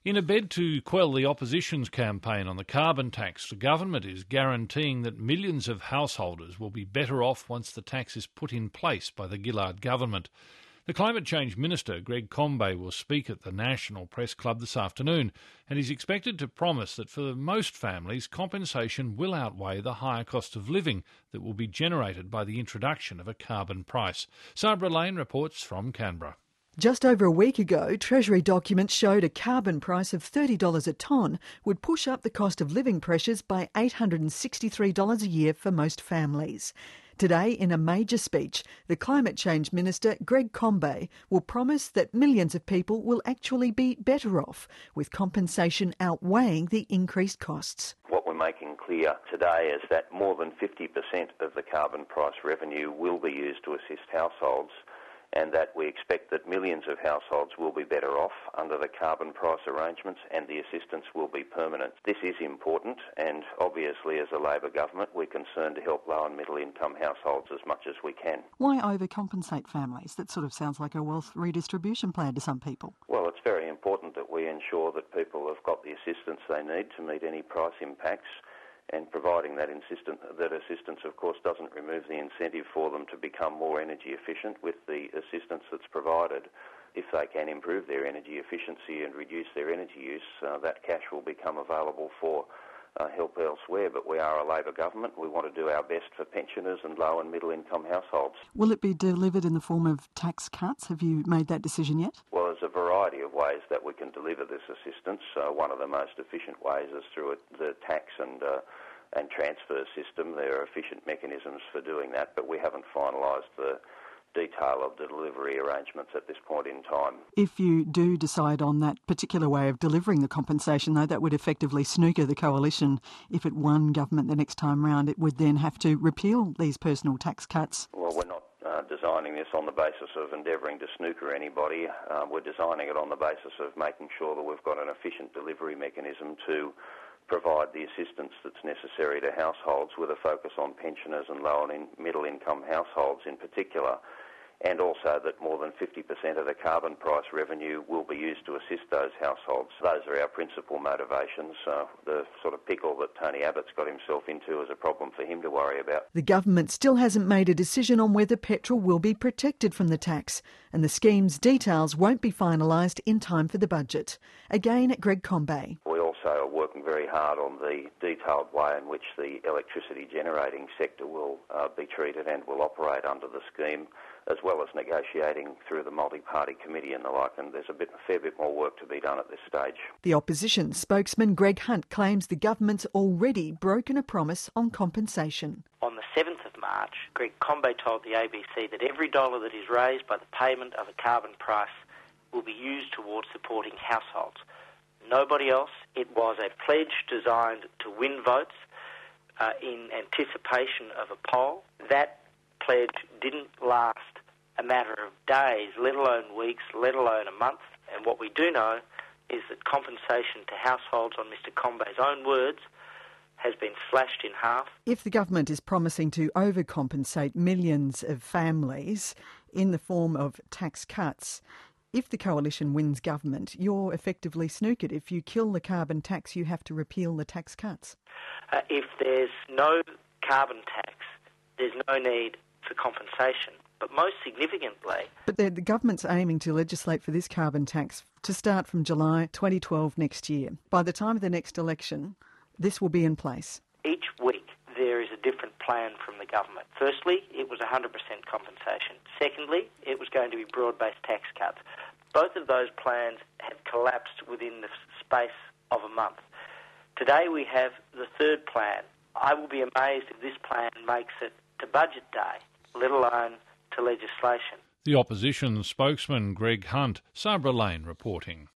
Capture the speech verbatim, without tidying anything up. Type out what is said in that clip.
In a bid to quell the opposition's campaign on the carbon tax, the government is guaranteeing that millions of householders will be better off once the tax is put in place by the Gillard government. The Climate Change Minister, Greg Combet, will speak at the National Press Club this afternoon, and he's expected to promise that for most families, compensation will outweigh the higher cost of living that will be generated by the introduction of a carbon price. Sabra Lane reports from Canberra. Just over a week ago, Treasury documents showed a carbon price of thirty dollars a tonne would push up the cost of living pressures by eight hundred sixty-three dollars a year for most families. Today, in a major speech, the Climate Change Minister, Greg Combet, will promise that millions of people will actually be better off, with compensation outweighing the increased costs. What we're making clear today is that more than fifty percent of the carbon price revenue will be used to assist households, and that we expect that millions of households will be better off under the carbon price arrangements and the assistance will be permanent. This is important, and obviously as a Labor government we're concerned to help low and middle income households as much as we can. Why overcompensate families? That sort of sounds like a wealth redistribution plan to some people. Well, it's very important that we ensure that people have got the assistance they need to meet any price impacts, and providing that, insistent, that assistance, of course, doesn't remove the incentive for them to become more energy efficient with the assistance that's provided. If they can improve their energy efficiency and reduce their energy use, uh, that cash will become available for uh, help elsewhere. But we are a Labor government. We want to do our best for pensioners and low and middle income households. Will it be delivered in the form of tax cuts? Have you made that decision yet? Well, there's a variety of ways that we can deliver this assistance. Uh, one of the most efficient ways is through a, the tax and uh, and transfer system. There are efficient mechanisms for doing that, but we haven't finalised the detail of the delivery arrangements at this point in time. If you do decide on that particular way of delivering the compensation, though, that would effectively snooker the coalition. If it won government the next time round, it would then have to repeal these personal tax cuts. Well, we're not uh, designing this on the basis of endeavouring to snooker anybody. Uh, we're designing it on the basis of making sure that we've got an efficient delivery mechanism to provide the assistance that's necessary to households, with a focus on pensioners and low and middle income households in particular, and also that more than fifty percent of the carbon price revenue will be used to assist those households. Those are our principal motivations. Uh, the sort of pickle that Tony Abbott's got himself into is a problem for him to worry about. The government still hasn't made a decision on whether petrol will be protected from the tax, and the scheme's details won't be finalised in time for the budget. Again, Greg Combet. We also are working very hard on the detailed way in which the electricity generating sector will uh, be treated and will operate under the scheme, as well as negotiating through the multi-party committee and the like, and there's a bit, a fair bit more work to be done at this stage. The opposition spokesman Greg Hunt claims the government's already broken a promise on compensation. On the seventh of March, Greg Combet told the A B C that every dollar that is raised by the payment of a carbon price will be used towards supporting households. Nobody else. It was a pledge designed to win votes uh, in anticipation of a poll. That pledge didn't last a matter of days, let alone weeks, let alone a month. And what we do know is that compensation to households, on Mr Combet's own words, has been slashed in half. If the government is promising to overcompensate millions of families in the form of tax cuts, if the coalition wins government, you're effectively snookered. If you kill the carbon tax, you have to repeal the tax cuts. Uh, if there's no carbon tax, there's no need for compensation. But most significantly... But the, the government's aiming to legislate for this carbon tax to start from July twenty twelve next year. By the time of the next election, this will be in place. Each week there is a different plan from the government. Firstly, it was one hundred percent compensation. Secondly, it was going to be broad-based tax cuts. Both of those plans have collapsed within the space of a month. Today we have the third plan. I will be amazed if this plan makes it to budget day, let alone to legislation. The opposition spokesman Greg Hunt, Sabra Lane reporting.